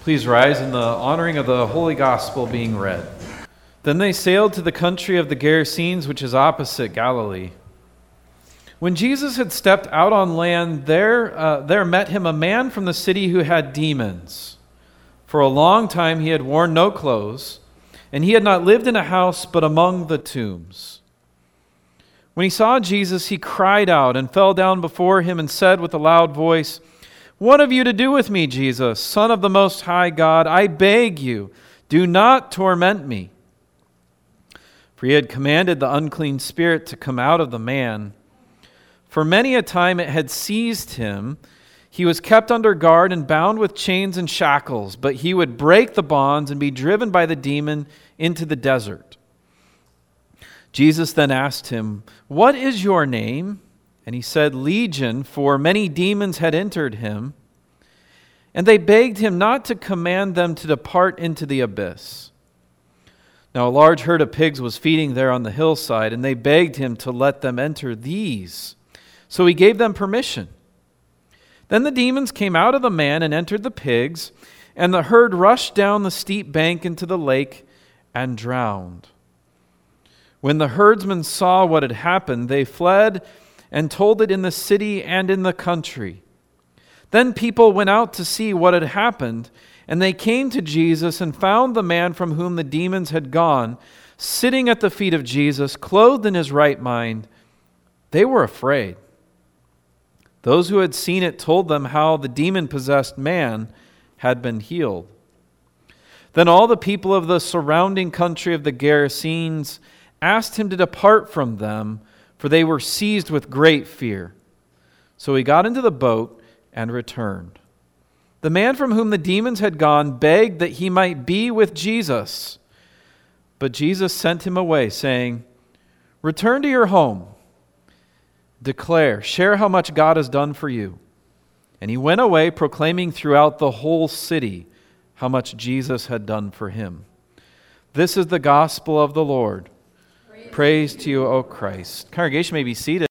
Please rise in the honoring of the Holy Gospel being read. Then they sailed to the country of the Gerasenes, which is opposite Galilee. When Jesus had stepped out on land, there met him a man from the city who had demons. For a long time he had worn no clothes, and he had not lived in a house but among the tombs. When he saw Jesus, he cried out and fell down before him and said with a loud voice, "What have you to do with me, Jesus, Son of the Most High God? I beg you, do not torment me." For he had commanded the unclean spirit to come out of the man. For many a time it had seized him. He was kept under guard and bound with chains and shackles, but he would break the bonds and be driven by the demon into the desert. Jesus then asked him, "What is your name?" And he said, "Legion," for many demons had entered him. And they begged him not to command them to depart into the abyss. Now a large herd of pigs was feeding there on the hillside, and they begged him to let them enter these. So he gave them permission. Then the demons came out of the man and entered the pigs, and the herd rushed down the steep bank into the lake and drowned. When the herdsmen saw what had happened, they fled and told it in the city and in the country. Then people went out to see what had happened, and they came to Jesus and found the man from whom the demons had gone, sitting at the feet of Jesus, clothed in his right mind. They were afraid. Those who had seen it told them how the demon-possessed man had been healed. Then all the people of the surrounding country of the Gerasenes asked him to depart from them, for they were seized with great fear. So he got into the boat and returned. The man from whom the demons had gone begged that he might be with Jesus. But Jesus sent him away, saying, "Return to your home. Share how much God has done for you." And he went away, proclaiming throughout the whole city how much Jesus had done for him. This is the gospel of the Lord. Praise to you, O Christ. Congregation may be seated.